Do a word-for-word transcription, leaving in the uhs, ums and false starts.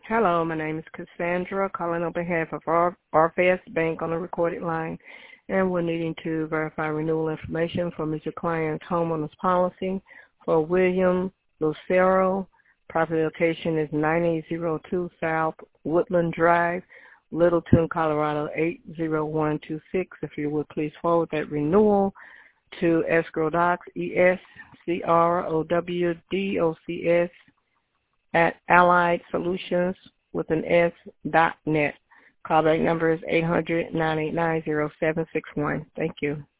Hello, my name is Cassandra, calling on behalf of R- RFS Bank on a recorded line, and we're needing to verify renewal information for Mister Client's homeowner's policy for William Lucero. Property location is ninety oh two South Woodland Drive, Littleton, Colorado eight oh one two six. If you would please forward that renewal to escrow docs, E S C R O W D O C S, at Allied Solutions with an S dot net. Callback number is eight hundred, nine eight nine, oh seven six one. Thank you.